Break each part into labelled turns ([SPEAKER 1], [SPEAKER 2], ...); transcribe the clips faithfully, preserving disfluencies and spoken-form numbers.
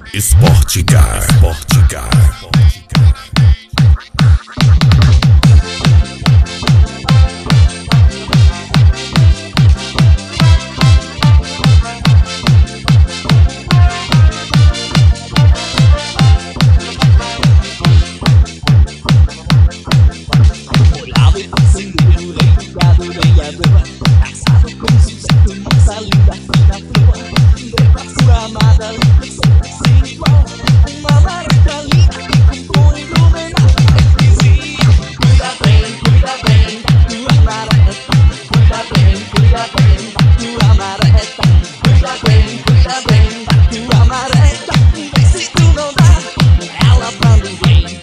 [SPEAKER 1] Sportcar, Sportcar.
[SPEAKER 2] Molhado e fazendeiro, ligado bem a rua, casado com sucesso, moça linda aqui na rua. Dê pra sua amada, linda, sem igual. Uma marca linda, com bom iluminado. Vizinha, cuida bem, cuida bem da tua mareta. Cuida bem, cuida bem da tua mareta. Cuida bem, cuida bem da tua mareta. Vê se tu não dá ela pra ninguém.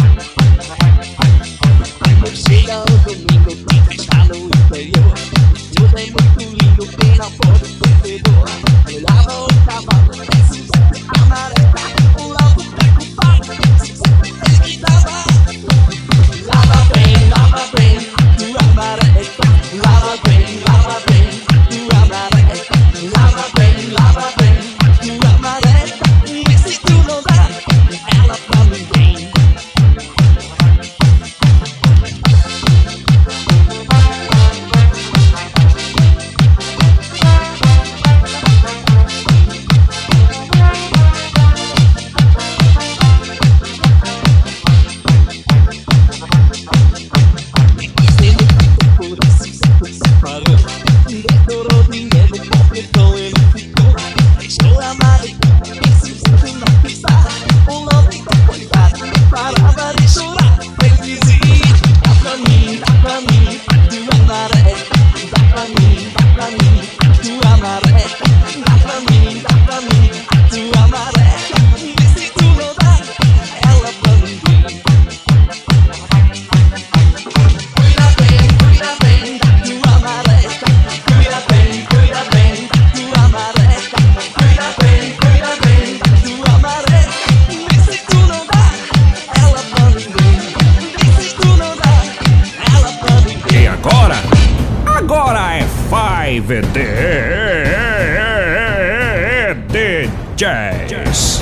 [SPEAKER 2] Chega o domingo, tem festa no interior. Tudo é muito lindo, pena fora do corredor. Lava o cavalo, desce a mareta. O lavo pega o papo, ele que dava. Lava bem, lava bem a tua mareta. Lava bem, lava bem a tua mareta. Lava bem, lava bem a tua mareta. E se tu não dá ela pra ninguém. Decorou dinheiro, porque com ele ficou. Deixou a Mari, esse santo não pisar. O nome da coitada parava de chorar. Ele dizia, dá pra mim, dá pra mim a tua mareta. Dá pra mim, dá pra mim a tua mareta. Dá pra mim, dá pra mim a tua mareta. E se tu não dá ela pra ninguém. Cuida bem, cuida bem da tua mareta. Cuida bem, cuida bem da tua mareta. Cuida bem, cuida bem da tua mareta. E se tu não dá ela pra ninguém. E se tu não dá ela pra ninguém.
[SPEAKER 1] E agora? Agora é Five D Js.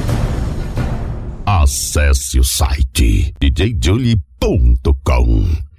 [SPEAKER 1] Acesse o site d j julie ponto com.